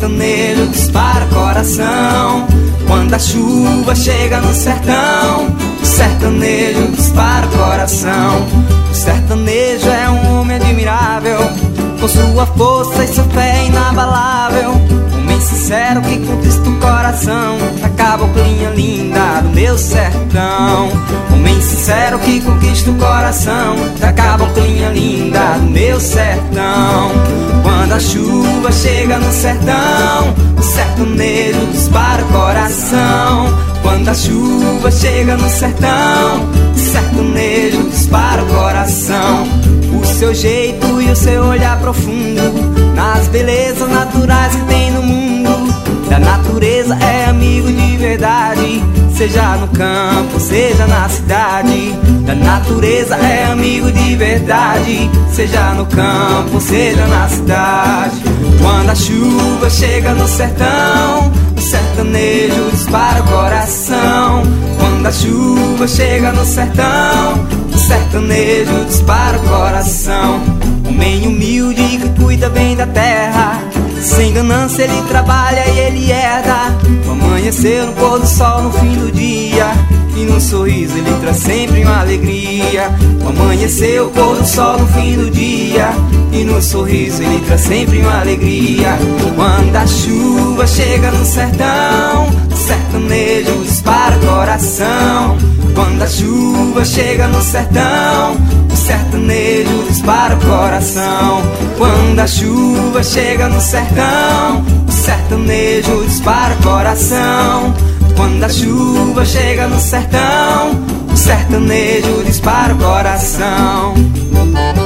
sertanejo dispara coração. Quando a chuva chega no sertão, o sertanejo dispara coração. O sertanejo é um homem admirável, com sua força e sua fé inabalável. Homem sincero que conquista o coração da caboclinha linda do meu sertão. Homem sincero que conquista o coração da caboclinha linda do meu sertão. Quando a chuva chega no sertão, o sertanejo dispara o coração. Quando a chuva chega no sertão, o sertanejo dispara o coração. O seu jeito e o seu olhar profundo nas belezas naturais que tem no mundo. Da natureza é amigo de verdade, seja no campo, seja na cidade. Da natureza é amigo de verdade, seja no campo, seja na cidade. Quando a chuva chega no sertão, o sertanejo dispara o coração. Quando a chuva chega no sertão, o sertanejo dispara o coração. Homem humilde que cuida bem da terra, sem ganância ele trabalha e ele herda. O amanhecer no pôr do sol no fim do dia, e no sorriso ele traz sempre uma alegria. O amanhecer, o pôr do sol no fim do dia, e no sorriso ele traz sempre uma alegria. Quando a chuva chega no sertão, o sertanejo dispara o coração. Quando a chuva chega no sertão, o sertanejo dispara o coração. Quando a chuva chega no sertão, o sertanejo dispara o coração. Quando a chuva chega no sertão, o sertanejo dispara o coração.